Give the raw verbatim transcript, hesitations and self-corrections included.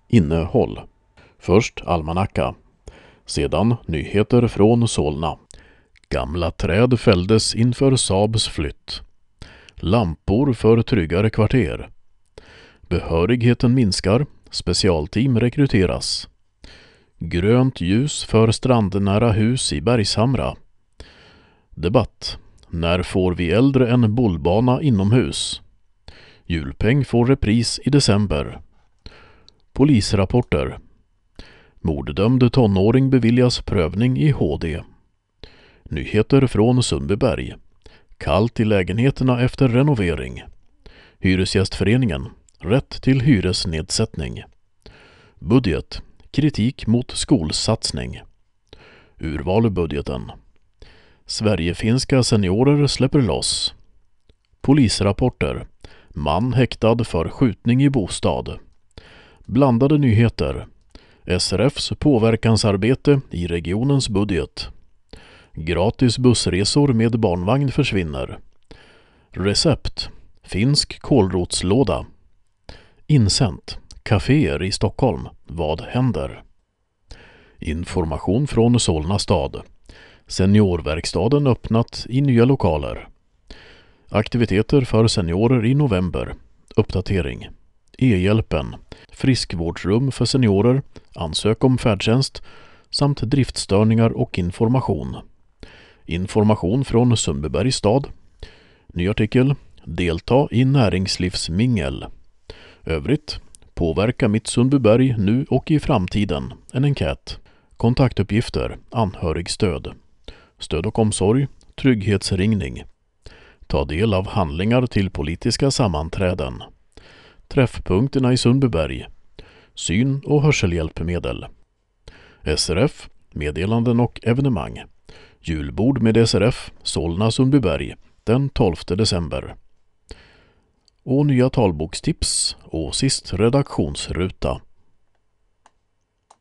Innehåll. Först almanacka. Sedan nyheter från Solna. Gamla träd fälldes inför Saabs flytt. Lampor för tryggare kvarter. Behörigheten minskar. Specialteam rekryteras. Grönt ljus för strandnära hus i Bergshamra. Debatt. När får vi äldre en bollbana inomhus? Julpeng får repris i december. Polisrapporter. Morddömd tonåring beviljas prövning i H D. Nyheter från Sundbyberg. Kallt i lägenheterna efter renovering. Hyresgästföreningen. Rätt till hyresnedsättning. Budget. Kritik mot skolsatsning. Urval i budgeten. Sverigefinska seniorer släpper loss. Polisrapporter. Man häktad för skjutning i bostad. Blandade nyheter. S R F:s påverkansarbete i regionens budget. Gratis bussresor med barnvagn försvinner. Recept. Finsk kålrotslåda. Insänt. Caféer i Stockholm. Vad händer? Information från Solna stad. Seniorverkstaden öppnat i nya lokaler. Aktiviteter för seniorer i november. Uppdatering. E-hjälpen. Friskvårdsrum för seniorer. Ansök om färdtjänst. Samt driftstörningar och information. Information från Sundbybergs stad. Ny artikel. Delta i näringslivsmingel. Övrigt. Påverka mitt Sundbyberg nu och i framtiden. En enkät. Kontaktuppgifter. Anhörigstöd. Stöd och omsorg. Trygghetsringning. Ta del av handlingar till politiska sammanträden. Träffpunkterna i Sundbyberg. Syn- och hörselhjälpmedel. S R F. Meddelanden och evenemang. Julbord med S R F. Solna Sundbyberg. Den tolfte december. Och nya talbokstips och sist redaktionsruta.